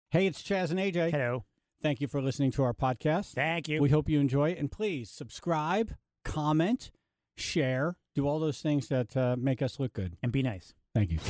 Hey, it's Chaz and AJ. Hello. Thank you for listening to our podcast. Thank you. We hope you enjoy it. And please subscribe, comment, share, do all those things that make us look good. And be nice. Thank you.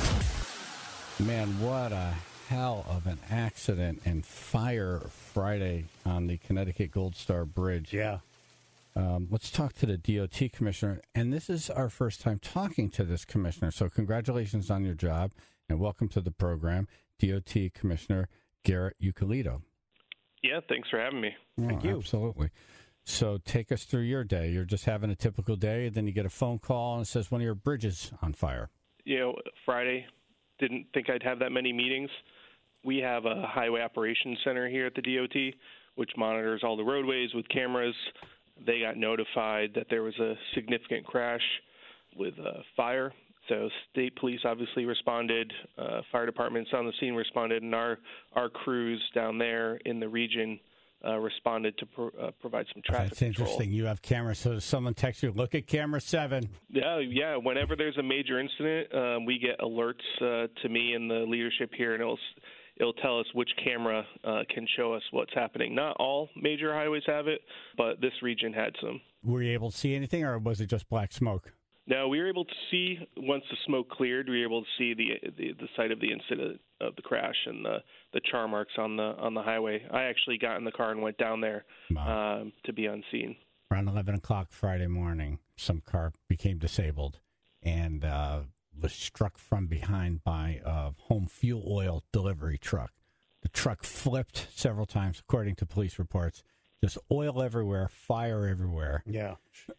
Man, what a hell of an accident and fire Friday on the Connecticut Gold Star Bridge. Yeah. Let's talk to the DOT commissioner. And this is our first time talking to this commissioner. So congratulations on your job and welcome to the program, DOT Commissioner Garrett Eucalito. Yeah, thanks for having me. Thank you. Absolutely. So take us through your day. You're just having a typical day, and then you get a phone call and it says one of your bridges on fire. You know, Friday, didn't think I'd have that many meetings. We have a highway operations center here at the DOT, which monitors all the roadways with cameras. They got notified that there was a significant crash with a fire. So state police obviously responded, fire departments on the scene responded, and our crews down there in the region responded to provide some traffic That's interesting. control. You have cameras, so someone texts you, look at camera 7. Yeah. Whenever there's a major incident, we get alerts to me and the leadership here, and it'll tell us which camera can show us what's happening. Not all major highways have it, but this region had some. Were you able to see anything, or was it just black smoke? No, we were able to see, once the smoke cleared, we were able to see the site of the incident of the crash and the char marks on the highway. I actually got in the car and went down there to be on scene. Around 11 o'clock Friday morning, some car became disabled and was struck from behind by a home fuel oil delivery truck. The truck flipped several times, according to police reports. Just oil everywhere, fire everywhere. Yeah.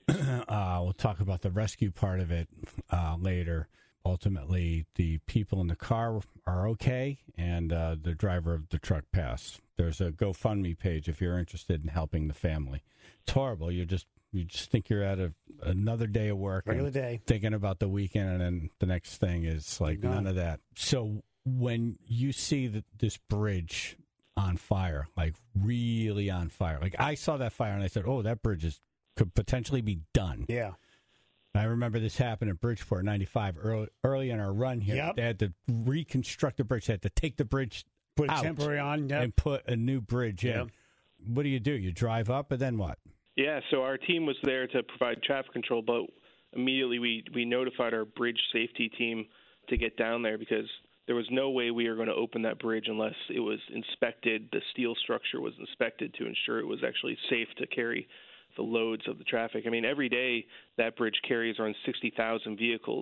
We'll talk about the rescue part of it later. Ultimately, the people in the car are okay, and the driver of the truck passed. There's a GoFundMe page if you're interested in helping the family. It's horrible. You just think you're at another day of work. Regular day. Thinking about the weekend, and then the next thing is like none of that. So when you see this bridge on fire, like really on fire. Like I saw that fire and I said, oh, that bridge could potentially be done. Yeah. I remember this happened at Bridgeport 95 early in our run here. Yep. They had to reconstruct the bridge. They had to take the bridge Put out a temporary on. Yep. and put a new bridge in. Yep. What do? You drive up and then what? Yeah, so our team was there to provide traffic control, but immediately we notified our bridge safety team to get down there because there was no way we were going to open that bridge unless it was inspected, the steel structure was inspected to ensure it was actually safe to carry the loads of the traffic. I mean, every day that bridge carries around 60,000 vehicles.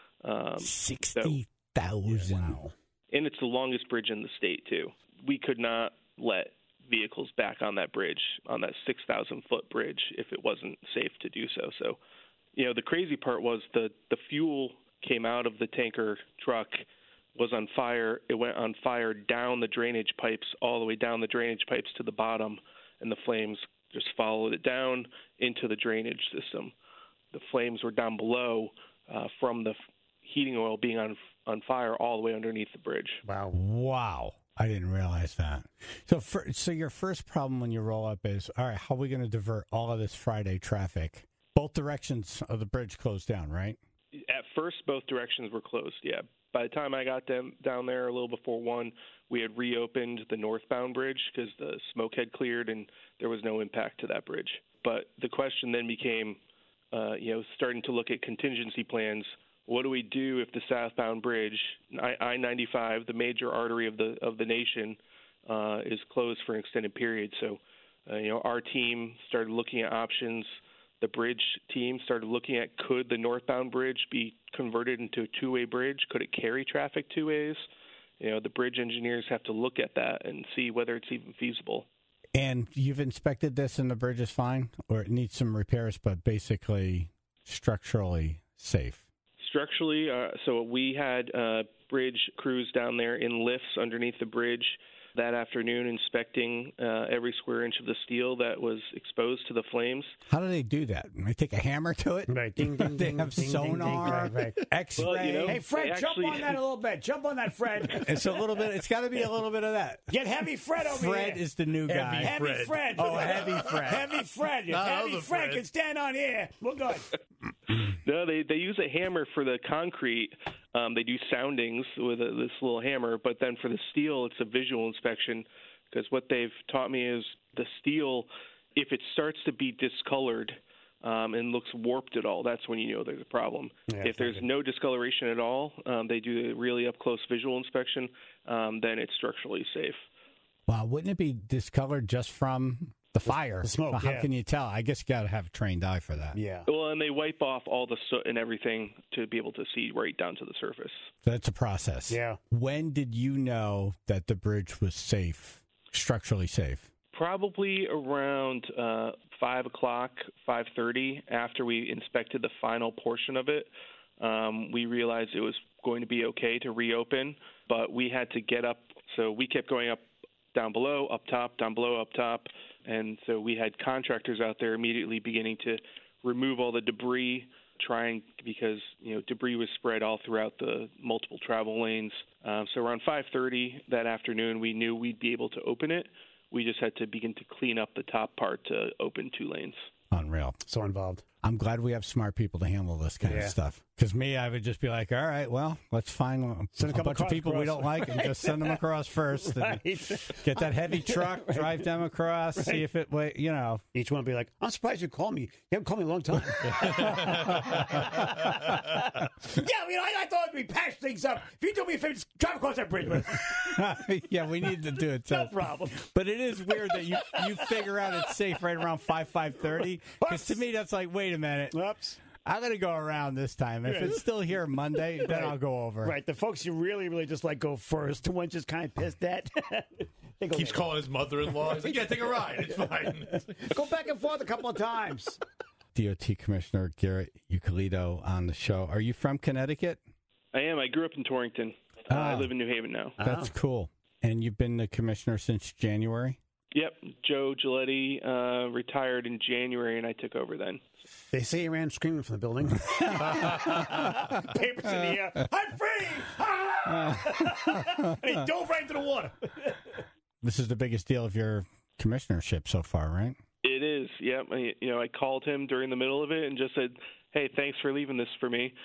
60,000. Wow. And it's the longest bridge in the state, too. We could not let vehicles back on that bridge, on that 6,000-foot bridge, if it wasn't safe to do so. So, you know, the crazy part was the fuel came out of the tanker truck, was on fire. It went on fire down the drainage pipes, all the way down the drainage pipes to the bottom, and the flames just followed it down into the drainage system. The flames were down below from the heating oil being on fire all the way underneath the bridge. Wow. I didn't realize that. So your first problem when you roll up is, all right, how are we going to divert all of this Friday traffic? Both directions of the bridge closed down, right? At first, both directions were closed, yeah. By the time I got down there a little before 1, we had reopened the northbound bridge because the smoke had cleared and there was no impact to that bridge. But the question then became, starting to look at contingency plans. What do we do if the southbound bridge, I-95, the major artery of the nation, is closed for an extended period? So, our team started looking at options. The bridge team started looking at, could the northbound bridge be converted into a two-way bridge? Could it carry traffic two ways? The bridge engineers have to look at that and see whether it's even feasible. And you've inspected this and the bridge is fine, or it needs some repairs, but basically structurally safe? Structurally, so we had bridge crews down there in lifts underneath the bridge that afternoon inspecting every square inch of the steel that was exposed to the flames. How do they do that? They take a hammer to it? Right. Ding, ding, They ding, have ding, sonar, ding, ding. Right. X-ray. Well, Hey, Fred, jump on that a little bit. Jump on that, Fred. It's a little bit. It's got to be a little bit of that. Get Heavy Fred over here. Fred is the new guy. Heavy Fred. Oh, Heavy Fred. Heavy Fred. If Heavy Fred can stand on here, we're good. No, they use a hammer for the concrete. They do soundings with this little hammer, but then for the steel, it's a visual inspection, because what they've taught me is the steel, if it starts to be discolored and looks warped at all, that's when you know there's a problem. Yeah, if there's no discoloration at all, they do a really up-close visual inspection, then it's structurally safe. Wow, wouldn't it be discolored just from the fire? The smoke, How can you tell? I guess you got to have a trained eye for that. Yeah. Well, and they wipe off all the soot and everything to be able to see right down to the surface. So that's a process. Yeah. When did you know that the bridge was safe, structurally safe? Probably around 5 o'clock, 5:30, after we inspected the final portion of it. We realized it was going to be okay to reopen, but we had to get up. So we kept going up, down below, up top, down below, up top. And so we had contractors out there immediately beginning to remove all the debris, because debris was spread all throughout the multiple travel lanes. So around 5:30 that afternoon, we knew we'd be able to open it. We just had to begin to clean up the top part to open 2 lanes. Unreal. So involved. I'm glad we have smart people to handle this kind of stuff. Because me, I would just be like, all right, well, let's find a bunch of people we don't like and just send them across first. Right. Get that heavy truck, drive them across, see if it, Each one would be like, I'm surprised you called me. You haven't called me a long time. I thought we'd patch things up. If you do me a favor, just drive across that bridge with us. Yeah, we need to do it. No problem. But it is weird that you figure out it's safe right around 5:30. Because to me, that's like, wait a minute. Oops. I'm going to go around this time. If it's still here Monday, then I'll go over. Right. The folks you really, really just go first. The ones just kind of pissed at. Keeps calling his mother-in-law. He's like, yeah, take a ride. It's fine. Go back and forth a couple of times. DOT Commissioner Garrett Euclid on the show. Are you from Connecticut? I am. I grew up in Torrington. I live in New Haven now. That's cool. And you've been the commissioner since January? Yep. Joe Giletti retired in January, and I took over then. They say he ran screaming from the building. Papers in the air. I'm free! And he dove right into the water. This is the biggest deal of your commissionership so far, right? It is. Yep. I called him during the middle of it and just said, "Hey, thanks for leaving this for me."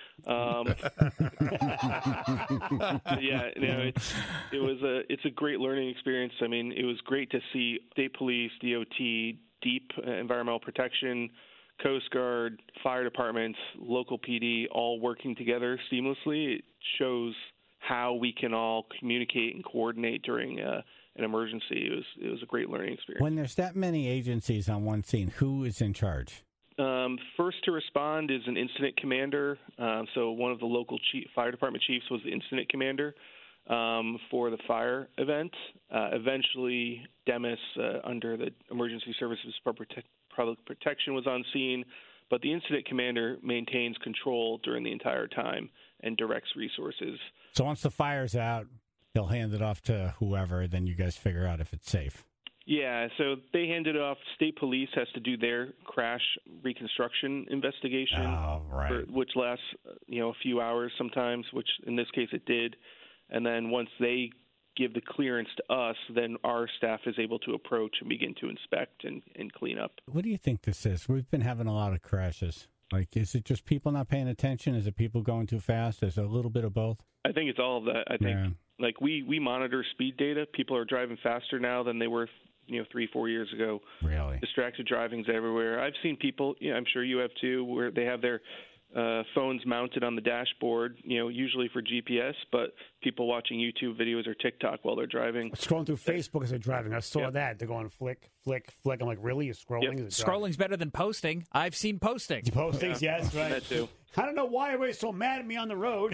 It's a great learning experience. I mean, it was great to see state police, DOT, deep environmental protection, Coast Guard, fire departments, local PD all working together seamlessly. It shows how we can all communicate and coordinate during an emergency. It was a great learning experience. When there's that many agencies on one scene, who is in charge? First to respond is an incident commander. So one of the local fire department chiefs was the incident commander for the fire event. Eventually, Demis, under the Emergency Services Public Protection, was on scene, but the incident commander maintains control during the entire time and directs resources. So once the fire's out, he'll hand it off to whoever, then you guys figure out if it's safe. Yeah, so they handed it off. State police has to do their crash reconstruction investigation, which lasts a few hours sometimes, which in this case it did. And then once they give the clearance to us, then our staff is able to approach and begin to inspect and clean up. What do you think this is? We've been having a lot of crashes. Is it just people not paying attention? Is it people going too fast? Is it a little bit of both? I think it's all of that. I think we monitor speed data. People are driving faster now than they were 3-4 years ago. Really? Distracted driving's everywhere. I've seen people, I'm sure you have too, where they have their phones mounted on the dashboard, usually for GPS, but people watching YouTube videos or TikTok while they're driving. Scrolling through Facebook as they're driving. I saw that. They're going flick, flick, flick. I'm like, really? You're scrolling? Yep. Scrolling's better than posting. I've seen posting. Postings, yes, right. That too. I don't know why everybody's so mad at me on the road.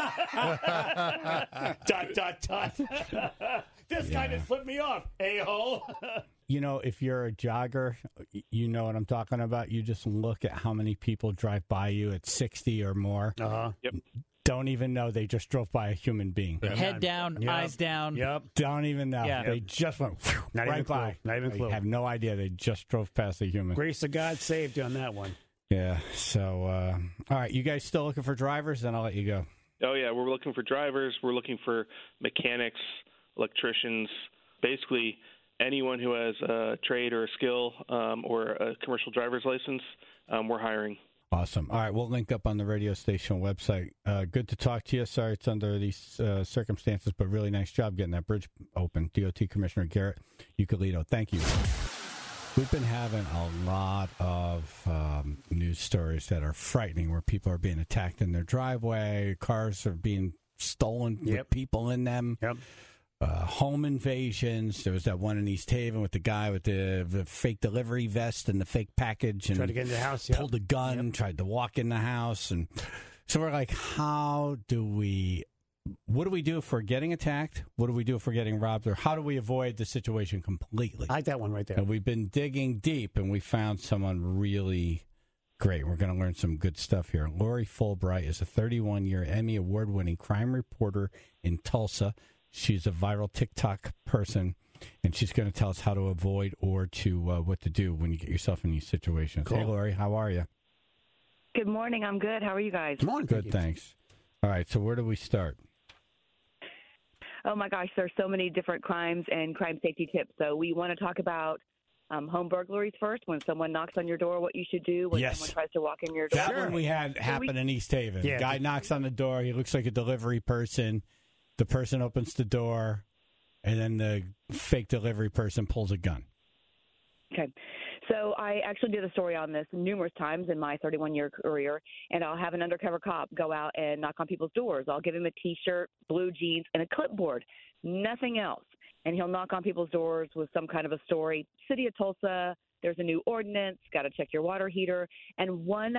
This guy just flipped me off, a-hole. If you're a jogger, you know what I'm talking about. You just look at how many people drive by you at 60 or more. Uh-huh. Yep. Don't even know they just drove by a human being. Head down, eyes down. Yep. Don't even know. Yeah. They just went Not right even by. Clue. Not even clue. I have no idea. They just drove past a human. Grace of God saved you on that one. Yeah. So, all right. You guys still looking for drivers? Then I'll let you go. Oh, yeah. We're looking for drivers. We're looking for mechanics, electricians, basically anyone who has a trade or a skill or a commercial driver's license. We're hiring. Awesome. All right, we'll link up on the radio station website. Good to talk to you. Sorry it's under these circumstances, but really nice job getting that bridge open. DOT Commissioner Garrett Ucalito, thank you. We've been having a lot of news stories that are frightening, where people are being attacked in their driveway, cars are being stolen with people in them. Yep. Home invasions. There was that one in East Haven with the guy with the fake delivery vest and the fake package, and tried to get in the house, pulled a gun, tried to walk in the house, and so we're like, what do we do if we're getting attacked? What do we do if we're getting robbed? Or how do we avoid the situation completely? I like that one right there. And we've been digging deep, and we found someone really great. We're going to learn some good stuff here. Lori Fulbright is a 31-year Emmy Award-winning crime reporter in Tulsa. She's a viral TikTok person, and she's going to tell us how to avoid or to what to do when you get yourself in these situations. Cool. Hey, Lori, how are you? Good morning. I'm good. How are you guys? Good morning. Good, thanks. All right, so where do we start? Oh, my gosh. There's so many different crimes and crime safety tips. So we want to talk about home burglaries first. When someone knocks on your door, what you should do when someone tries to walk in your door. That one we had happen in East Haven. Yeah. Guy knocks on the door. He looks like a delivery person. The person opens the door, and then the fake delivery person pulls a gun. Okay. So I actually did a story on this numerous times in my 31-year career, and I'll have an undercover cop go out and knock on people's doors. I'll give him a T-shirt, blue jeans, and a clipboard, nothing else. And he'll knock on people's doors with some kind of a story. City of Tulsa, there's a new ordinance, got to check your water heater. And 100%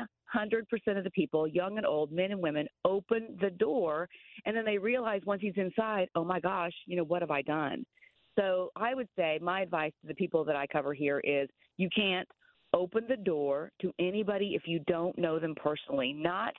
of the people, young and old, men and women, open the door, and then they realize once he's inside, oh, my gosh, what have I done? So I would say my advice to the people that I cover here is you can't open the door to anybody if you don't know them personally.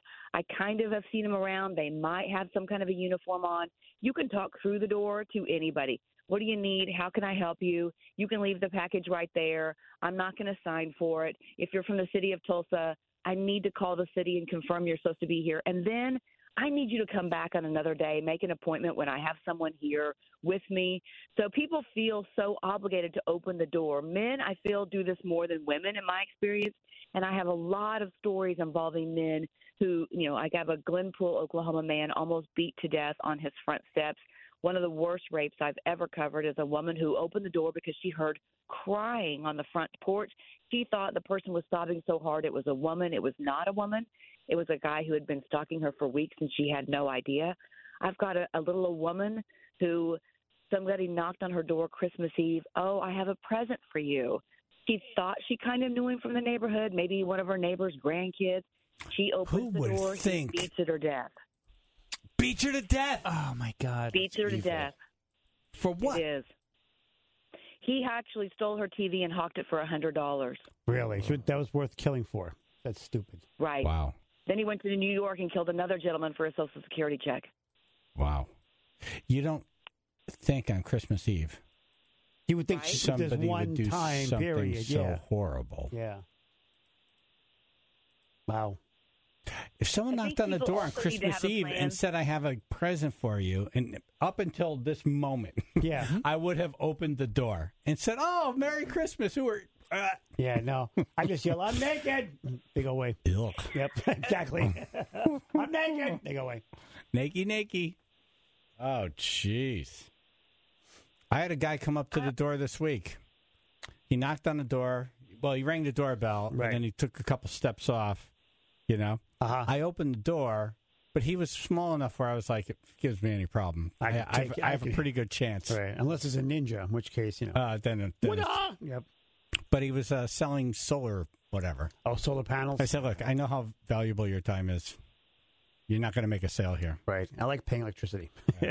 I kind of have seen them around. They might have some kind of a uniform on. You can talk through the door to anybody. What do you need? How can I help you? You can leave the package right there. I'm not going to sign for it. If you're from the city of Tulsa, I need to call the city and confirm you're supposed to be here. And then I need you to come back on another day, make an appointment when I have someone here with me. So people feel so obligated to open the door. Men, I feel, do this more than women in my experience. And I have a lot of stories involving men who, I have a Glenpool, Oklahoma man almost beat to death on his front steps. One of the worst rapes I've ever covered is a woman who opened the door because she heard crying on the front porch. She thought the person was sobbing so hard it was a woman. It was not a woman. It was a guy who had been stalking her for weeks, and she had no idea. I've got a little woman who somebody knocked on her door Christmas Eve. Oh, I have a present for you. She thought she kind of knew him from the neighborhood, maybe one of her neighbor's grandkids. She opens the door. He beats her to death. Beats her to death? Oh, my God. Beats her to death. For what? It is. He actually stole her TV and hawked it for $100. Really? So that was worth killing for. That's stupid. Right. Wow. Then he went to New York and killed another gentleman for a Social Security check. Wow. You don't think on Christmas Eve You would think somebody there's one would do time something period. so horrible. Yeah. Wow. If someone knocked on the door on Christmas Eve and said, I have a present for you, and up until this moment, I would have opened the door and said, oh, Merry Christmas. Who are... Yeah, no. I just yell, I'm naked. They go away. Ugh. Yep, exactly. I'm naked. They go away. Nakey. Oh, jeez. I had a guy come up to the door this week. He knocked on the door. Well, he rang the doorbell, and then he took a couple steps off, I opened the door, but he was small enough where I was like, if it gives me any problem, I have a pretty good chance. Right, unless it's a ninja, in which case, Then Yep. But he was selling solar whatever. Oh, solar panels? I said, look, I know how valuable your time is. You're not going to make a sale here. Right. I like paying electricity.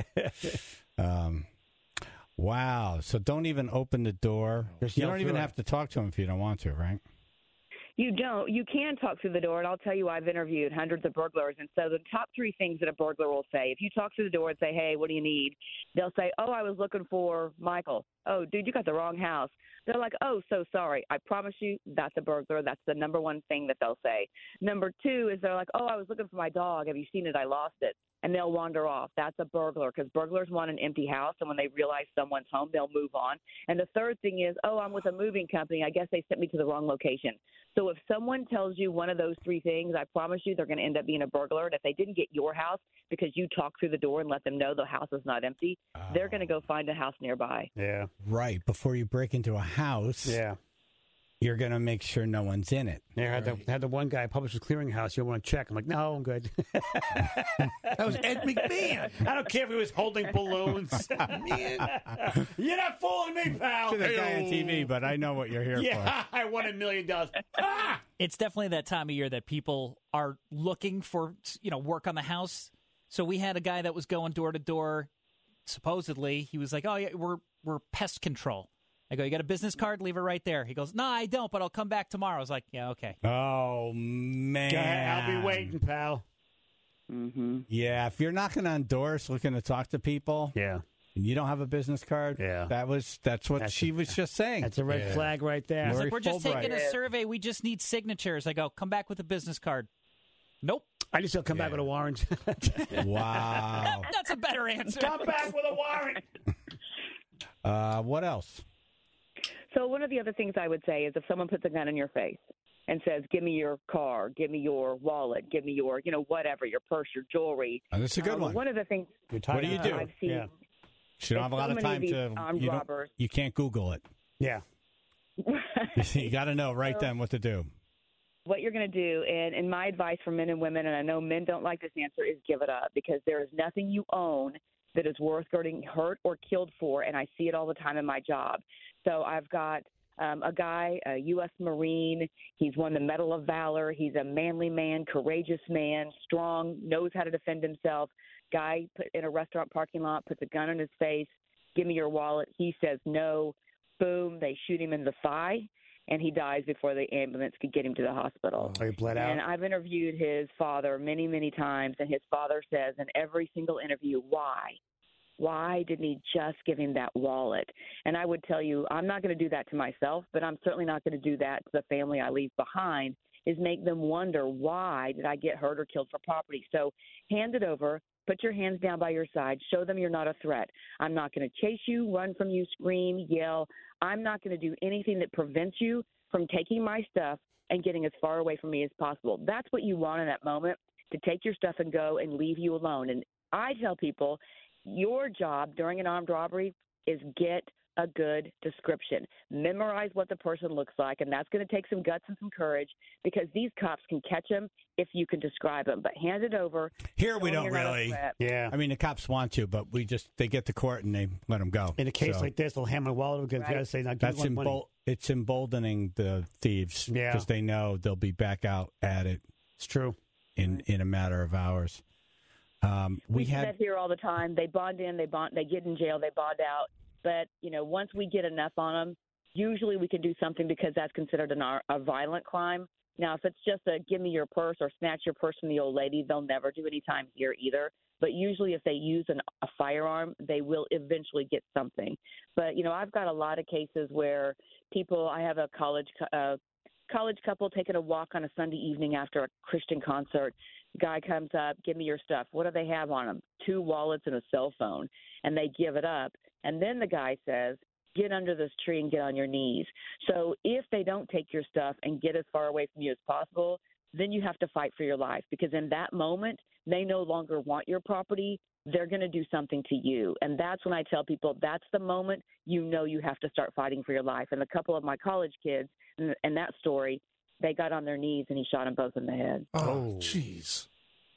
Wow. So don't even open the door. You don't even have to talk to him if you don't want to, right? You don't. You can talk through the door, and I'll tell you, I've interviewed hundreds of burglars, and so the top three things that a burglar will say, if you talk through the door and say, hey, what do you need? They'll say, oh, I was looking for Michael. Oh, dude, you got the wrong house. They're like, oh, so sorry. I promise you that's a burglar. That's the number one thing that they'll say. Number two is they're like, oh, I was looking for my dog. Have you seen it? I lost it. and they'll wander off. That's a burglar because burglars want an empty house, and when they realize someone's home, they'll move on. And the third thing is, I'm with a moving company. I guess they sent me to the wrong location. So if someone tells you one of those three things, I promise you they're going to end up being a burglar. And if they didn't get your house because you talked through the door and let them know the house is not empty, they're going to go find a house nearby. Yeah. Right. Before you break into a house, you're going to make sure no one's in it. Yeah, had the one guy, Publishers Clearinghouse, you want to check. I'm like, no, I'm good. That was Ed McMahon. I don't care if he was holding balloons. Man, you're not fooling me, pal. To the guy on TV, but I know what you're here Yeah, I won $1 million. Ah! It's definitely that time of year that people are looking for, work on the house. So we had a guy that was going door to door. Supposedly, he was like, "Oh yeah, we're pest control." I go, "You got a business card? Leave it right there." He goes, "No, I don't, but I'll come back tomorrow." I was like, "Yeah, okay." for. Oh, man. Go ahead, I'll be waiting, pal. Mm-hmm. Yeah, if you're knocking on doors looking to talk to people Yeah. and you don't have a business card, that's what she was just saying. That's a red flag right there. He's Lori like, "We're just taking a Fulbright. survey. We just need signatures." I go, "Come back with a business card." Nope. I just still come back with a warrant. Wow. That's a better answer. Come back with a warrant. What else? So one of the other things I would say is if someone puts a gun in your face and says, "Give me your car, give me your wallet, give me your, whatever, your purse, your jewelry." Oh, that's a good one. One of the things What do you do? I've seen, Yeah. You don't have a lot of so many time of these to. armed robbers. You can't Google it. Yeah. You got to know right then what to do. What you're going to do, and my advice for men and women, and I know men don't like this answer, is give it up because there is nothing you own that is worth getting hurt or killed for, and I see it all the time in my job. So I've got a guy, a U.S. Marine. He's won the Medal of Valor. He's a manly man, courageous man, strong, knows how to defend himself. Guy put in a restaurant parking lot, puts a gun in his face. "Give me your wallet." He says no. Boom, they shoot him in the thigh, and he dies before the ambulance could get him to the hospital. Oh, he bled out? And I've interviewed his father many, many times, and his father says in every single interview, why? Why didn't he just give him that wallet? And I would tell you, I'm not going to do that to myself, but I'm certainly not going to do that to the family I leave behind, is make them wonder, why did I get hurt or killed for property? So hand it over. Put your hands down by your side. Show them you're not a threat. I'm not going to chase you, run from you, scream, yell. I'm not going to do anything that prevents you from taking my stuff and getting as far away from me as possible. That's what you want in that moment, to take your stuff and go and leave you alone. And I tell people, your job during an armed robbery is get a good description. Memorize what the person looks like, and that's going to take some guts and some courage because these cops can catch them if you can describe them. But hand it over. Here we don't really. Yeah. I mean, the cops want to, but they get to court and they let them go. In a case like this, they'll hammer the wallet because they got to say, "Not That's it's emboldening the thieves because they know they'll be back out at it. It's true. In a matter of hours. We had that here all the time. They bond in, they get in jail, they bond out. But, once we get enough on them, usually we can do something because that's considered a violent crime. Now, if it's just a give me your purse or snatch your purse from the old lady, they'll never do any time here either. But usually if they use a firearm, they will eventually get something. But, I've got a lot of cases where I have a college couple taking a walk on a Sunday evening after a Christian concert. Guy comes up, "Give me your stuff." What do they have on them? 2 wallets and a cell phone. And they give it up. And then the guy says, "Get under this tree and get on your knees." So if they don't take your stuff and get as far away from you as possible, then you have to fight for your life because in that moment, they no longer want your property. They're going to do something to you. And that's when I tell people that's the moment you have to start fighting for your life. And a couple of my college kids in that story, they got on their knees and he shot them both in the head. Oh, jeez.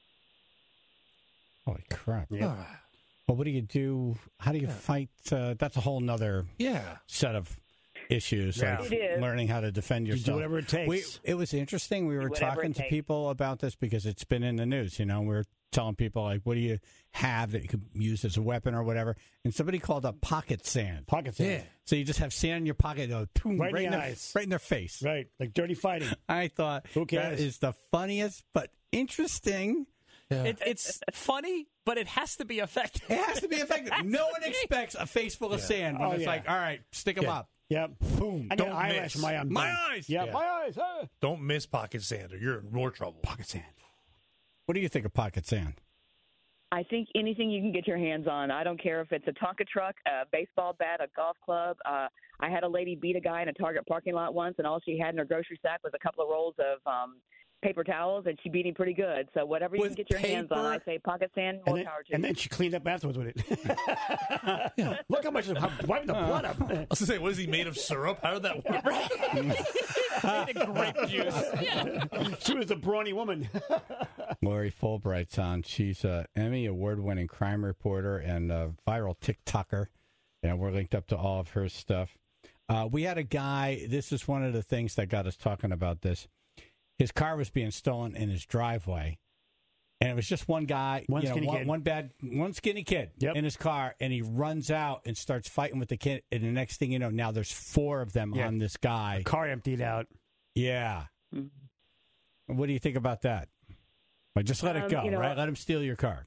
Holy crap. Yeah. Well, what do you do? How do you fight? That's a whole nother set of issues. Yeah. Like It is. learning how to defend yourself. You do whatever it takes. It was interesting. We were whatever talking it to takes. people about this because it's been in the news. We were telling people, like, what do you have that you could use as a weapon or whatever? And somebody called up pocket sand. Pocket sand. So you just have sand in your pocket, boom, Right in the their, eyes. right in their face. Right. Like dirty fighting. I thought Who cares? that is the funniest but interesting. It's funny, but it has to be effective. It has to be effective. No one expects a face full of sand when it's like, all right, stick them up. Yep. Boom. I got an eyelash in my arm. My eyes. Yeah, Yeah. my eyes. Don't miss pocket sand or you're in more trouble. Pocket sand. What do you think of pocket sand? I think anything you can get your hands on. I don't care if it's a Tonka truck, a baseball bat, a golf club. I had a lady beat a guy in a Target parking lot once, and all she had in her grocery sack was a couple of rolls of paper towels, and she beat him pretty good. So whatever you can get your hands on, I say pocket sand, more power to you. And then she cleaned up afterwards with it. Look how much wiping the blood up. I was going to say, what is he made of syrup? How did that work? Made of grape juice. Yeah. She was a brawny woman. Lori Fulbright's on. She's an Emmy award-winning crime reporter and a viral TikToker, and we're linked up to all of her stuff. We had a guy, this is one of the things that got us talking about this. His car was being stolen in his driveway, and it was just one guy, one skinny kid in his car, and he runs out and starts fighting with the kid, and the next thing you know, now there's 4 of them on this guy. The car emptied out. Yeah. Mm-hmm. What do you think about that? Like, just let it go, right? Let him steal your car.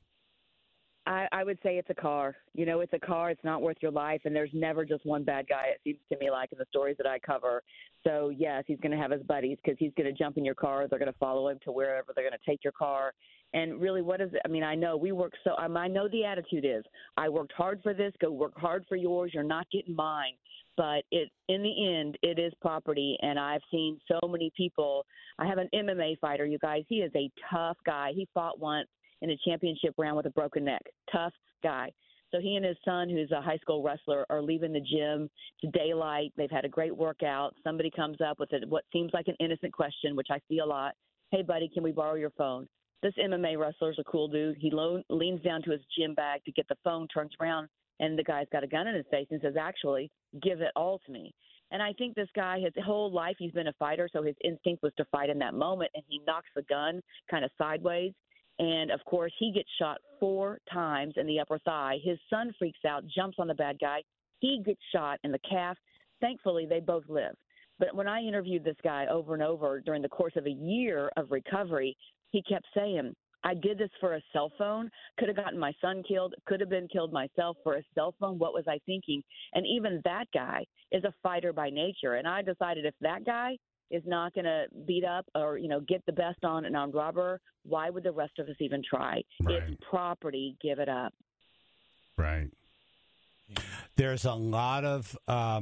I would say it's a car. It's a car. It's not worth your life, and there's never just one bad guy, it seems to me, like in the stories that I cover. So, yes, he's going to have his buddies because he's going to jump in your car. They're going to follow him to wherever they're going to take your car. And really, what is it? I mean, I know we work I know the attitude is, I worked hard for this, go work hard for yours. You're not getting mine. But in the end, it is property, and I've seen so many people. I have an MMA fighter, you guys. He is a tough guy. He fought once in a championship round with a broken neck. Tough guy. So he and his son, who's a high school wrestler, are leaving the gym. It's daylight. They've had a great workout. Somebody comes up with what seems like an innocent question, which I see a lot. Hey, buddy, can we borrow your phone? This MMA wrestler's a cool dude. He leans down to his gym bag to get the phone, turns around, and the guy's got a gun in his face and says, actually, give it all to me. And I think this guy, his whole life, he's been a fighter, so his instinct was to fight in that moment, and he knocks the gun kind of sideways. And, of course, he gets shot 4 times in the upper thigh. His son freaks out, jumps on the bad guy. He gets shot in the calf. Thankfully, they both live. But when I interviewed this guy over and over during the course of a year of recovery, he kept saying, I did this for a cell phone, could have gotten my son killed, could have been killed myself for a cell phone. What was I thinking? And even that guy is a fighter by nature. And I decided if that guy is not going to beat up or, get the best on an armed robber, why would the rest of us even try? Right. It's property. Give it up. Right. There's a lot of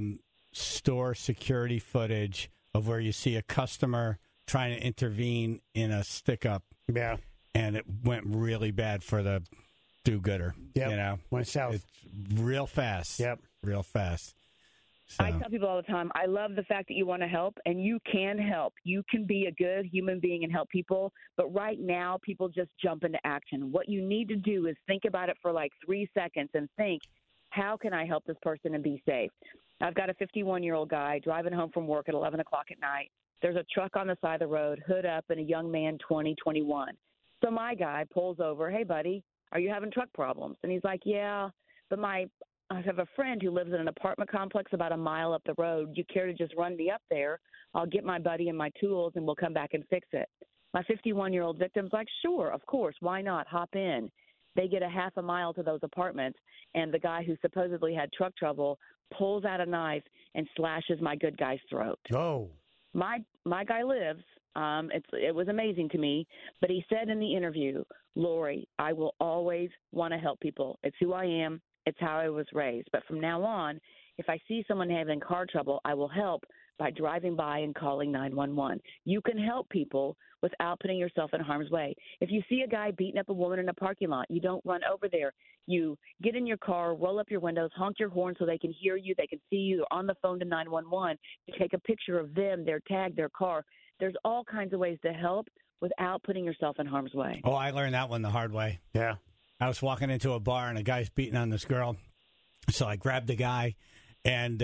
store security footage of where you see a customer trying to intervene in a stick-up. Yeah. And it went really bad for the do-gooder. Yep. Went south. It's real fast. Yep. Real fast. So. I tell people all the time, I love the fact that you want to help, and you can help. You can be a good human being and help people, but right now people just jump into action. What you need to do is think about it for like 3 seconds and think, how can I help this person and be safe? I've got a 51-year-old guy driving home from work at 11 o'clock at night. There's a truck on the side of the road, hood up, and a young man, 20, 21. So my guy pulls over, hey, buddy, are you having truck problems? And he's like, yeah, but I have a friend who lives in an apartment complex about a mile up the road. You care to just run me up there? I'll get my buddy and my tools, and we'll come back and fix it. My 51-year-old victim's like, sure, of course, why not? Hop in. They get a half a mile to those apartments, and the guy who supposedly had truck trouble pulls out a knife and slashes my good guy's throat. Oh. My guy lives. It was amazing to me, but he said in the interview, Lori, I will always want to help people. It's who I am. It's how I was raised. But from now on, if I see someone having car trouble, I will help by driving by and calling 911. You can help people without putting yourself in harm's way. If you see a guy beating up a woman in a parking lot, you don't run over there. You get in your car, roll up your windows, honk your horn so they can hear you, they can see you. They're on the phone to 911. You take a picture of them, their tag, their car. There's all kinds of ways to help without putting yourself in harm's way. Oh, I learned that one the hard way. Yeah. I was walking into a bar, and a guy's beating on this girl. So I grabbed the guy, and,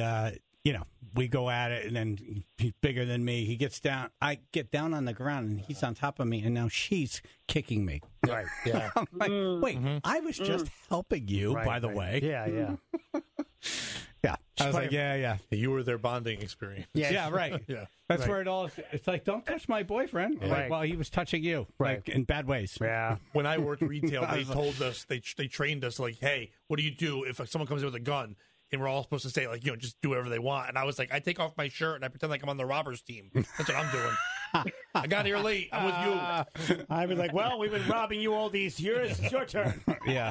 we go at it, and then he's bigger than me. He gets down. I get down on the ground, and he's on top of me, and now she's kicking me. Right, yeah. I'm like, wait, I was just helping you, by the way. Yeah, yeah. Yeah. I was like, yeah. You were their bonding experience. Yeah, right. Yeah. That's where it all, it's like, don't touch my boyfriend. Right. Like, well, he was touching you, like, in bad ways. Yeah. When I worked retail, they told us, they trained us, like, hey, what do you do if someone comes in with a gun? And we're all supposed to say, like, just do whatever they want. And I was like, I take off my shirt and I pretend like I'm on the robbers team. That's what I'm doing. I got here late. I'm with you. I was like, well, we've been robbing you all these years. It's your turn. Yeah.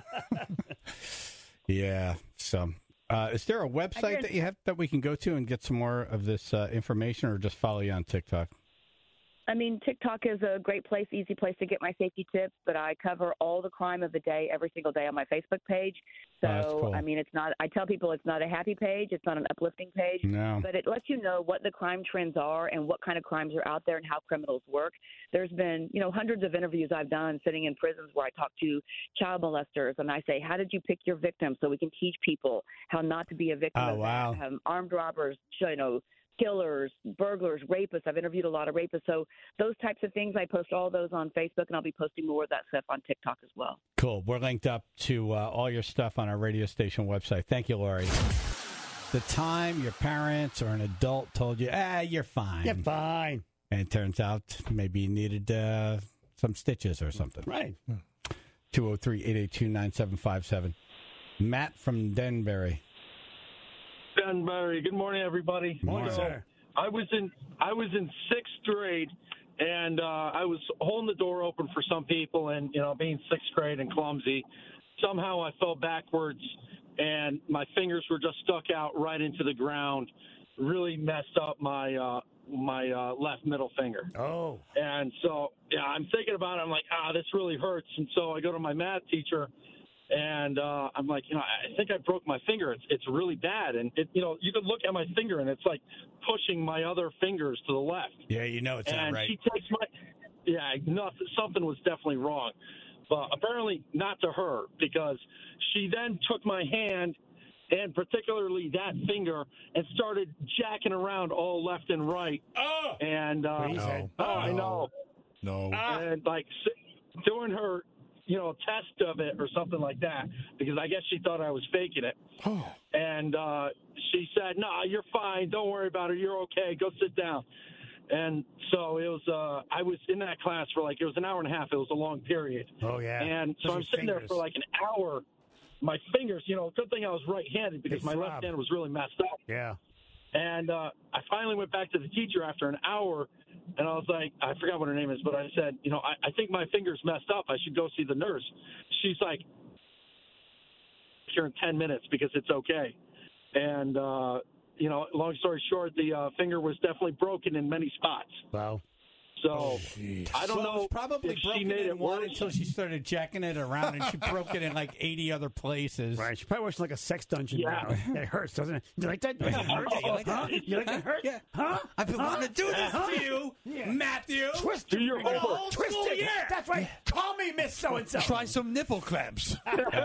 Yeah. So, is there a website that you have that we can go to and get some more of this information, or just follow you on TikTok? I mean, TikTok is a great place, easy place to get my safety tips, but I cover all the crime of the day every single day on my Facebook page. So, that's cool. I mean, I tell people it's not a happy page, it's not an uplifting page, No. but it lets you know what the crime trends are and what kind of crimes are out there and how criminals work. There's been, hundreds of interviews I've done sitting in prisons where I talk to child molesters and I say, how did you pick your victims, so we can teach people how not to be a victim of wow. that. Armed robbers, killers, burglars, rapists. I've interviewed a lot of rapists. So those types of things, I post all those on Facebook, and I'll be posting more of that stuff on TikTok as well. Cool. We're linked up to all your stuff on our radio station website. Thank you, Lori. The time your parents or an adult told you, you're fine. You're fine. And it turns out maybe you needed some stitches or something. Right. 203-882-9757. Matt from Denbury. Denbury. Good morning, everybody. Morning, sir. I was in sixth grade, and I was holding the door open for some people, and being sixth grade and clumsy, somehow I fell backwards, and my fingers were just stuck out right into the ground. Really messed up my left middle finger. Oh. And so I'm thinking about it. I'm like, this really hurts. And so I go to my math teacher. And I'm like, I think I broke my finger. It's really bad. And, you could look at my finger, and it's like pushing my other fingers to the left. Yeah, it's not and right. she takes something was definitely wrong. But apparently not to her, because she then took my hand, and particularly that finger, and started jacking around all left and right. Oh! And, I know. No. And, doing her test of it or something like that, because I guess she thought I was faking it. And she said, no, you're fine. Don't worry about it. You're okay. Go sit down. And so it was, I was in that class for it was an hour and a half. It was a long period. Oh, yeah. And so I'm sitting there for an hour. My fingers, good thing I was right-handed, because my left hand was really messed up. Yeah. And I finally went back to the teacher after an hour, and I was like, I forgot what her name is, but I said, I think my finger's messed up. I should go see the nurse. She's like, here in 10 minutes because it's okay. And, long story short, the finger was definitely broken in many spots. Wow. So I don't know. It was probably if broken she made in it one worse. until she started jacking it around, and she broke it in 80 other places. Right. She probably works like a sex dungeon now. It hurts, doesn't it? You like that? You like that? You like that hurt? Yeah. Huh? I've been wanting to do this to you, Matthew. Twist Do your finger. homework. Twist School it. year. That's right. Call me Miss So-and-so. Try some nipple clamps.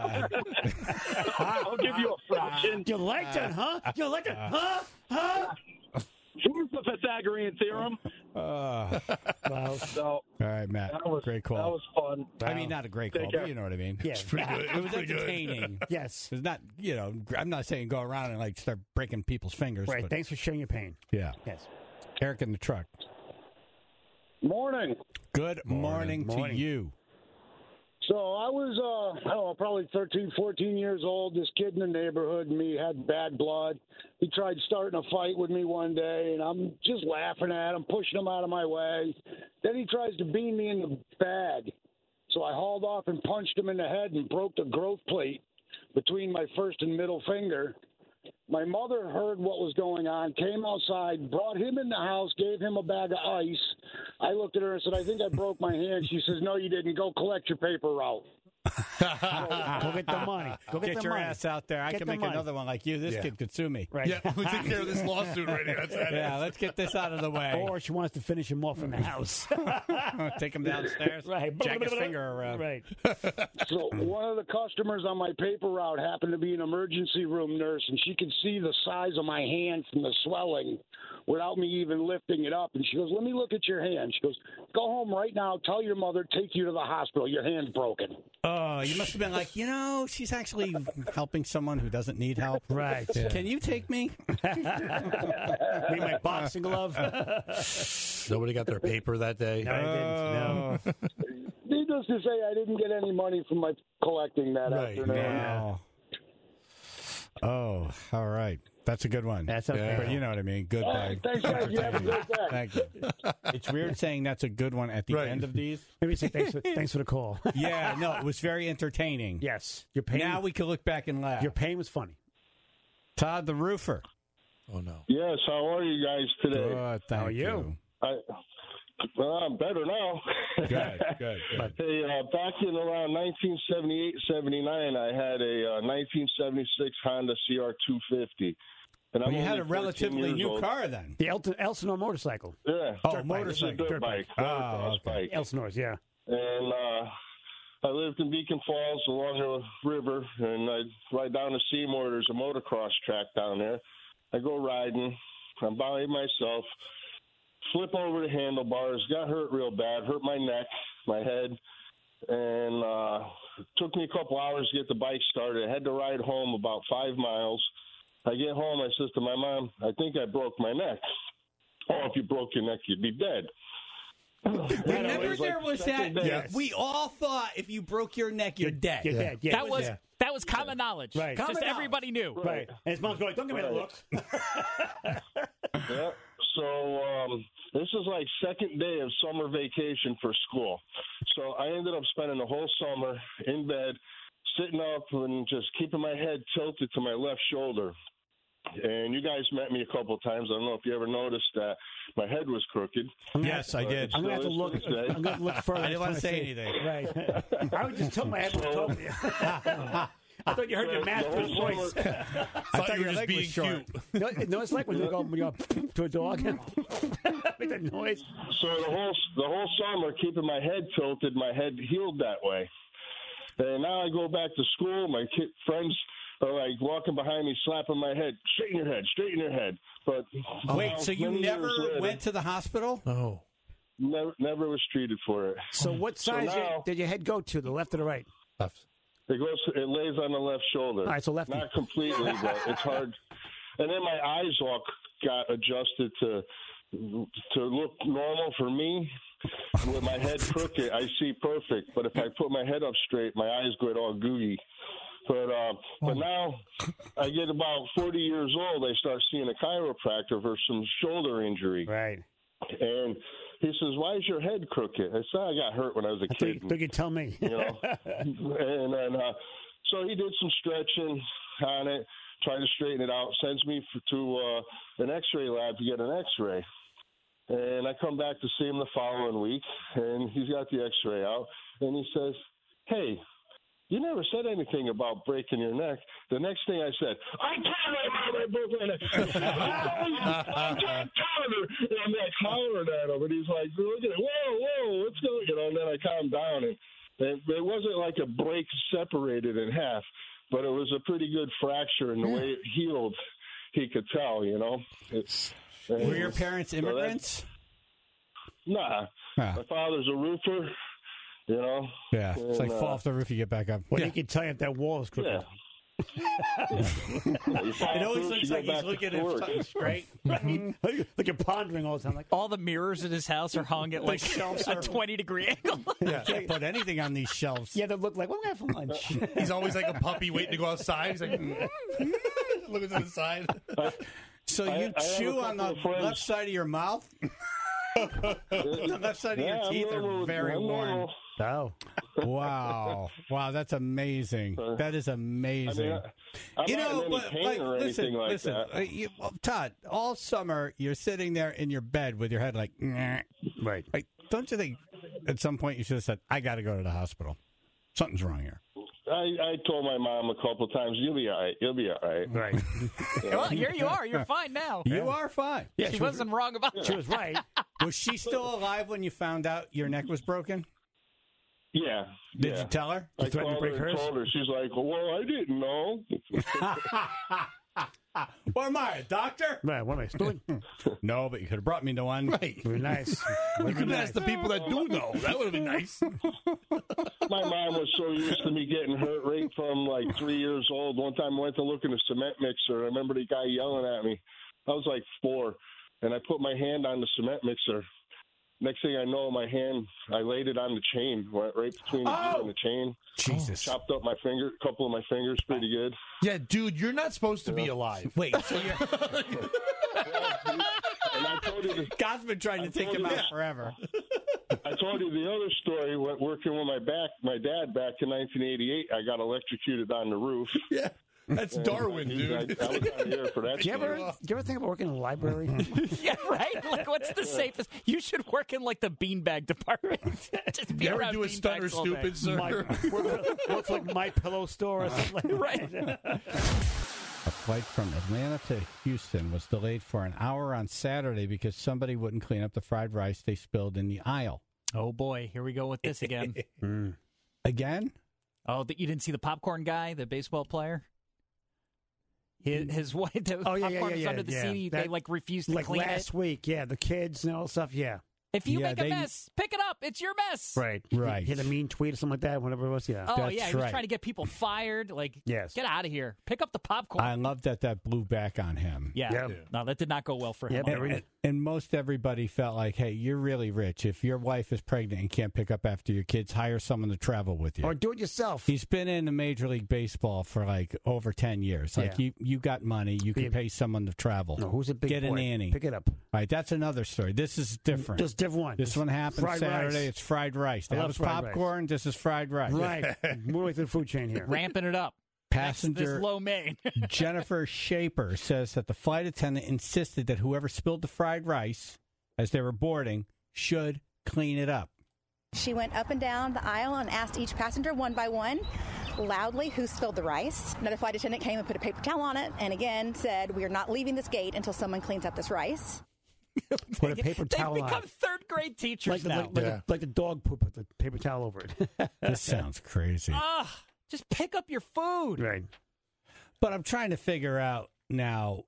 I'll give you a fraction. You like that, huh? You like that, huh? Huh? Here's the Pythagorean theorem. Wow. So All right, Matt. Great call. That was fun. I mean, not a great Take call, care. but you know what I mean. Yeah. Pretty good. It was Pretty good. entertaining. Yes. It's not, I'm not saying go around and start breaking people's fingers. Right. But, Thanks for sharing your pain. yeah. Yes. Eric in the truck. Morning. Good morning to you. So I was, probably 13, 14 years old. This kid in the neighborhood and me had bad blood. He tried starting a fight with me one day, and I'm just laughing at him, pushing him out of my way. Then he tries to beam me in the bag. So I hauled off and punched him in the head and broke the growth plate between my first and middle finger. My mother heard what was going on, came outside, brought him in the house, gave him a bag of ice. I looked at her and said, I think I broke my hand. She says, no, you didn't. Go collect your paper route. Go get the money. Go get the your money. ass out there. I Get can the make money. another one like you. This kid could sue me. Right. Yeah, we take care of this lawsuit right here. That's that. Yeah, let's get this out of the way. Or she wants to finish him off in the house. Take him downstairs. Right. Jack his finger around. Right. So one of the customers on my paper route happened to be an emergency room nurse, and she could see the size of my hand from the swelling without me even lifting it up. And she goes, let me look at your hand. She goes, go home right now. Tell your mother, take you to the hospital. Your hand's broken. Oh, you must have been like, she's actually helping someone who doesn't need help. Right. Can you take me? Need my boxing glove? Nobody got their paper that day. No, I didn't. No. Needless to say, I didn't get any money from my collecting that Right. afternoon. Wow. Oh, all right. That's a good one. That's okay. But you know what I mean. Good bag. Thanks, guys. You have a great day. Thank you. It's weird saying that's a good one at the end of these. Maybe say thanks for the call. Yeah, no, it was very entertaining. Yes. Your pain. Now we can look back and laugh. Your pain was funny. Todd the roofer. Oh, no. Yes, how are you guys today? Good, thank How are you? Well, I'm better now. Good. Hey, back in around 1978, 79, I had a 1976 Honda CR250. And Well, you only had a 14 relatively years new old. car then. The Elsinore motorcycle. Yeah. Oh, motorcycle. It's a dirt bike. Motocross bike. Elsinore's, yeah. And I lived in Beacon Falls along the river, and I'd ride down to Seymour. There's a motocross track down there. I go riding. I'm by myself. Flip over the handlebars. Got hurt real bad. Hurt my neck, my head. And it took me a couple hours to get the bike started. I had to ride home about 5 miles. I get home. I says to my mom, I think I broke my neck. Oh, if you broke your neck, you'd be dead. Remember there was that? Yes. We all thought if you broke your neck, you're dead. You're dead. Yeah. That was common knowledge. Right. Just Common everybody knew. Right. And his mom's going, don't give me that look. Yeah. So this is like second day of summer vacation for school. So I ended up spending the whole summer in bed, sitting up and just keeping my head tilted to my left shoulder. And you guys met me a couple of times. I don't know if you ever noticed that my head was crooked. Yes, I did. I'm going to have to look. I'm going to look further. I didn't want to say anything. Right. I would just tilt my head totally. I thought you heard your master's voice. I thought you were just being cute. No, it's like when you go to a dog and make that noise. So the whole summer, keeping my head tilted, my head healed that way. And now I go back to school. My friends are like walking behind me, slapping my head. Straighten your head. Straighten your head. But wait, so you never went to the hospital? Oh. Never was treated for it. So what side did your head go to, the left or the right? Left. It lays on the left shoulder. All right, so lefty. Not completely, but it's hard. And then my eyes all got adjusted to look normal for me. With my head crooked, I see perfect. But if I put my head up straight, my eyes get all gooey. But now I get about 40 years old, I start seeing a chiropractor for some shoulder injury. Right. And he says, "Why is your head crooked?" I said, "I got hurt when I was a kid." Think you tell me. You know, and then so he did some stretching on it, trying to straighten it out. Sends me to an X-ray lab to get an X-ray, and I come back to see him the following week, and he's got the X-ray out, and he says, "Hey, you never said anything about breaking your neck." The next thing I said, "I told my mom I broke my neck." I'm like hollering at him, and he's like, "Look at it, whoa, what's going?" You know, and then I calmed down, and it wasn't like a break separated in half, but it was a pretty good fracture, and the way it healed, he could tell. You know. Were your parents immigrants? Nah, my father's a roofer. You know? Yeah. It's like fall off the roof, you get back up. Well, he can tell you if that wall is crooked. It always looks like he's looking at something straight. Like you're pondering all the time. Like, all the mirrors in his house are hung at like a 20-degree angle. You can't put anything on these shelves. yeah, they look like, what do we have for lunch? He's always like a puppy waiting to go outside. He's like, looking to the side. So you chew on the left side of your mouth? The left side of your teeth are very worn. Oh. Wow. That's amazing. That is amazing. I'm not in any pain or anything like that. Todd, all summer you're sitting there in your bed with your head like, right. Like, don't you think at some point you should have said, I got to go to the hospital? Something's wrong here. I told my mom a couple of times, "You'll be all right. You'll be all right." Right. Well, here you are. You're fine now. You are fine. Yeah, she wasn't wrong about that. She was right. Was she still alive when you found out your neck was broken? Yeah. Did you tell her? I called her and told her. She's like, "Well, I didn't know." What am I, a doctor? Right, what am I doing? No, but you could have brought me to one. Right. Very nice. You could ask the people that do know. That would have been nice. My mom was so used to me getting hurt right from like 3 years old. One time I went to look in a cement mixer. I remember the guy yelling at me. I was like 4, and I put my hand on the cement mixer, next thing I know, my hand, I laid it on the chain, went right between the gear and the chain. Jesus. Chopped up my finger, a couple of my fingers pretty good. Yeah, dude, you're not supposed to be alive. Wait, so you're... And I told you God's been trying to take him out forever. I told you the other story, working with my dad back in 1988, I got electrocuted on the roof. Yeah. That's Darwin, dude. I was on the air for that. Do you ever think about working in a library? Yeah, right? Like, what's the safest? You should work in, like, the beanbag department. Just be You ever around do a stunt or beanbags all day. stupid, sir? What's like My Pillow store or something like that? Right. A flight from Atlanta to Houston was delayed for an hour on Saturday because somebody wouldn't clean up the fried rice they spilled in the aisle. Oh, boy. Here we go with this again. Again? Oh, you didn't see the popcorn guy, the baseball player? His wife, the popcorn was under the seat. They, like, refused to clean it. Last week, the kids and all that stuff, If you make a mess, pick it up. It's your mess. Right. He had a mean tweet or something like that, whatever it was, Oh, That's yeah. He was right. trying to get people fired. Like, Yes. get out of here. Pick up the popcorn. I love that blew back on him. Yeah. No, that did not go well for him. And most everybody felt like, hey, you're really rich. If your wife is pregnant and can't pick up after your kids, hire someone to travel with you. Or do it yourself. He's been in the Major League Baseball for like over 10 years. Like you got money. You can pay someone to travel. No, who's a big Get boy? a nanny. Pick it up. All right, that's another story. This is different. Just different one. This one happened fried Saturday. rice. It's fried rice. I That love was fried popcorn. This is fried rice. Right. More way through the food chain here. Ramping it up. Passenger This low main. Jennifer Shaper says that the flight attendant insisted that whoever spilled the fried rice as they were boarding should clean it up. She went up and down the aisle and asked each passenger one by one, loudly, who spilled the rice. Another flight attendant came and put a paper towel on it and again said, we are not leaving this gate until someone cleans up this rice. Put a paper towel They've on become it. third-grade teachers now. Like the dog poop with the paper towel over it. This sounds crazy. Just pick up your food. Right. But I'm trying to figure out now,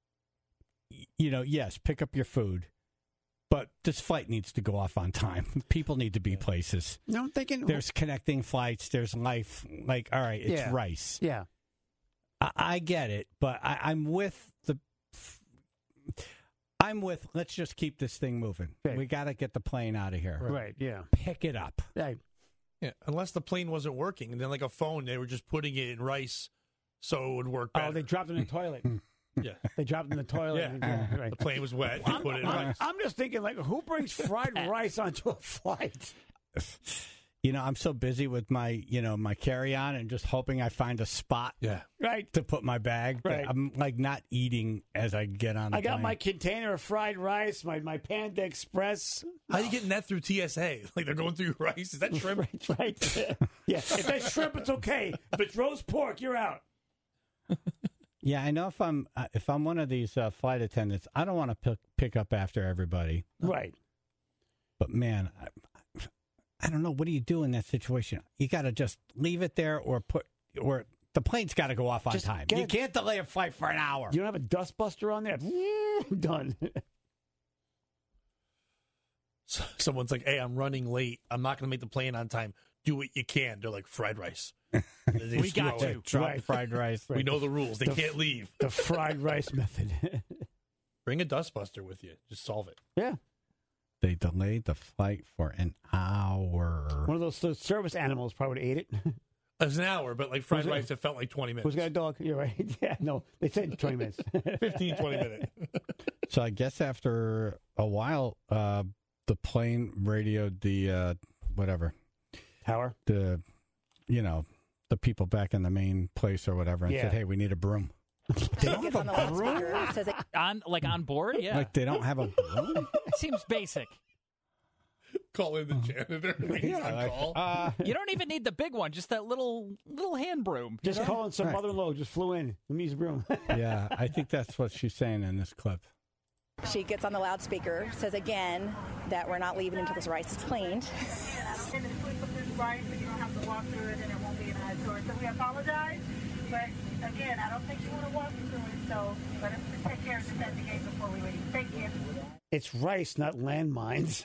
yes, pick up your food. But this flight needs to go off on time. People need to be places. No, I'm thinking there's connecting flights. There's life. Like, all right, it's rice. Yeah. I get it, but I'm with let's just keep this thing moving. Okay. We got to get the plane out of here. Right, yeah. Pick it up. Right. Yeah, unless the plane wasn't working, and then like a phone, they were just putting it in rice so it would work better. Oh, they dropped it in the toilet. Yeah. They dropped it in the toilet. Yeah. Right. The plane was wet. They put it in rice. I'm just thinking, like, who brings fried rice onto a flight? I'm so busy with my, my carry-on and just hoping I find a spot Right. to put my bag. Right. I'm, like, not eating as I get on the I got plane. my container of fried rice, my Panda Express. How are you getting that through TSA? Like they're going through your rice? Is that shrimp? Right. Yeah. If that's shrimp, it's okay. If it's roast pork, you're out. Yeah, I know if I'm one of these flight attendants, I don't want to pick up after everybody. Right. But, man, I don't know. What do you do in that situation? You got to just leave it there or the plane's got to go off on time. You can't delay a flight for an hour. You don't have a dust buster on there? Done. So someone's like, hey, I'm running late. I'm not going to make the plane on time. Do what you can. They're like, fried rice. We got you. Drop fried rice. We know the rules. They can't leave. The fried rice method. Bring a dustbuster with you. Just solve it. Yeah. They delayed the flight for an hour. One of those service animals probably ate it. It was an hour, but like fried rice, it felt like 20 minutes. Who's got a dog? You're right. Yeah, no, they said 20 minutes. 15, 20 minutes. So I guess after a while, the plane radioed the whatever tower, the people back in the main place or whatever, and said, "Hey, we need a broom." They don't have a broom on board. Yeah, like they don't have a broom. Seems basic. Call in the janitor. You don't even need the big one; just that little hand broom. Just calling some mother-in-law just flew in. Let me use a broom. Yeah, I think that's what she's saying in this clip. She gets on the loudspeaker, says again that we're not leaving until this rice is cleaned. And it's quick with this rice, so you don't have to walk through it, and it won't be an eyesore. So we apologize, but again, I don't think you want to walk through it. So let us take care of this at the gate before we leave. Thank you. It's rice, not landmines.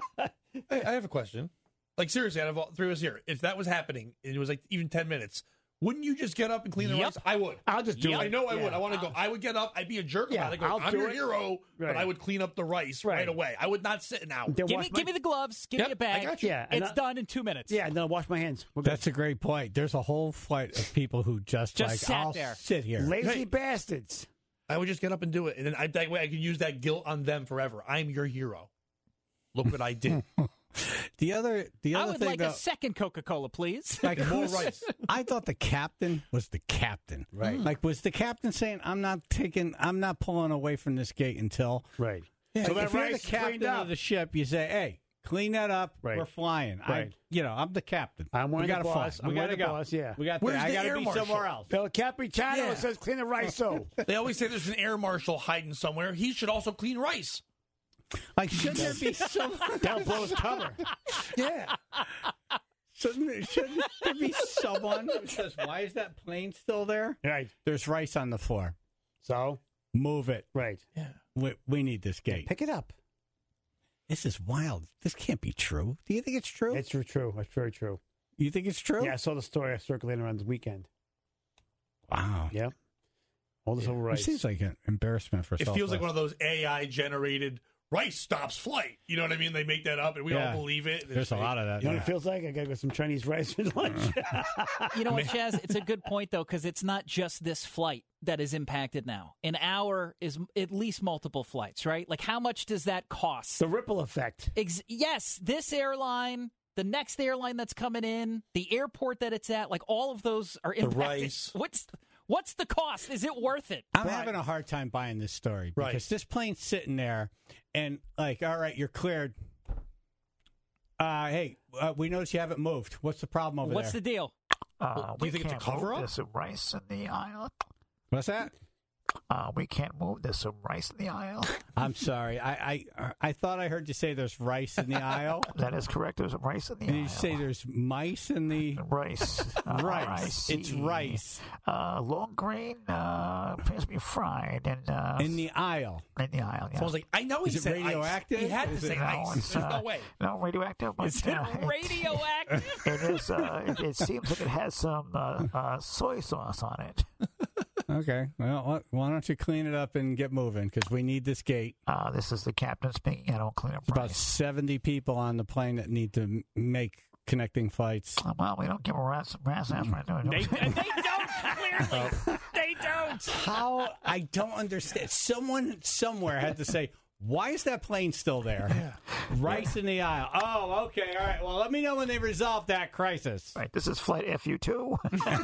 I have a question. Like seriously, out of all three of us here, if that was happening, and it was like even 10 minutes, Wouldn't you just get up and clean the rice? I would. I'll just do it. I know I Yeah. would. I want to go. I would get up. I'd be a jerk about it. Go, I'll I'm do your it. hero, but Right. I would clean up the rice right away. I would not sit an hour. Then Give wash me the gloves. Give me a bag. I got you. Yeah, and It's done in 2 minutes. Yeah, and then I'll wash my hands. We're good. That's a great point. There's a whole flight of people who just like, sat I'll there. sit here. Lazy bastards. I would just get up and do it, and then that way I can use that guilt on them forever. I'm your hero. Look what I did. The other I would thing, like though, a second Coca-Cola, please. like More who's- rice. I thought the captain was the captain. Right. Like, was the captain saying, I'm not pulling away from this gate until. Right. Yeah, So that if you're the rice is captain cleaned up. of the ship, you say, hey, clean that up. Right. We're flying. Right. I'm the captain. I'm one we of the gotta boss. fly. I'm We one gotta of the go. boss, yeah. We got Where's I the gotta air be marshal? somewhere else. El Capitano Yeah. says clean the rice so. They always say there's an air marshal hiding somewhere. He should also clean rice. Like, shouldn't there be some? That'll blow his cover. Yeah. Shouldn't there be someone who says, why is that plane still there? Right. There's rice on the floor. So? Move it. Right. Yeah. We need this gate. Pick it up. This is wild. This can't be true. Do you think it's true? It's true. It's very true. You think it's true? Yeah, I saw the story circulating around the weekend. Wow. Yeah. All this over It rice. seems like an embarrassment for It feels like one of those AI-generated rice stops flight. You know what I mean? They make that up, and we all believe it. There's a lot of that. You know what it feels like? I got to go some Chinese rice for lunch. You know what, Chaz? It's a good point, though, because it's not just this flight that is impacted now. An hour is at least multiple flights, right? Like, how much does that cost? The ripple effect. Yes, this airline, the next airline that's coming in, the airport that it's at, like, all of those are impacted. rice. What's the cost? Is it worth it? I'm having a hard time buying this story because this plane's sitting there and like, all right, you're cleared. Hey, we notice you haven't moved. What's the problem over What's there? the deal? Do you think it's a cover-up? There's some rice in the aisle. What's that? We can't move. There's some rice in the aisle. I'm sorry. I thought I heard you say there's rice in the aisle. That is correct. There's rice in the And aisle. you say there's mice in the rice. rice. It's rice Long grain appears to be fried and in the aisle. in the aisle. Yeah. So I was like, I know he Is it said radioactive? Ice. He had to Is say it- ice. There's no way. No radioactive. But, Is it radioactive? it is. It seems like it has some soy sauce on it. Okay. Well, why don't you clean it up and get moving because we need this gate. This is the captain speaking. I don't clean up About rice. 70 people on the plane that need to make connecting flights. Well, we don't give a rat's ass right now. They don't, clearly. They don't. How? I don't understand. Someone somewhere had to say, why is that plane still there? Rice in the aisle. Oh, okay. All right. Well, let me know when they resolve that crisis. Right. This is flight FU2.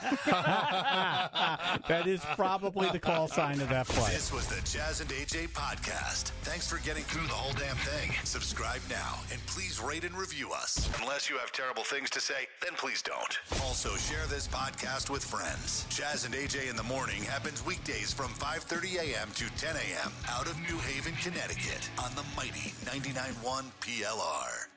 That is probably the call sign of that flight. This was the Chaz and AJ podcast. Thanks for getting through the whole damn thing. Subscribe now and please rate and review us. Unless you have terrible things to say, then please don't. Also, share this podcast with friends. Chaz and AJ in the morning happens weekdays from 5:30 a.m. to 10 a.m. out of New Haven, Connecticut on the mighty 99.1 PLR.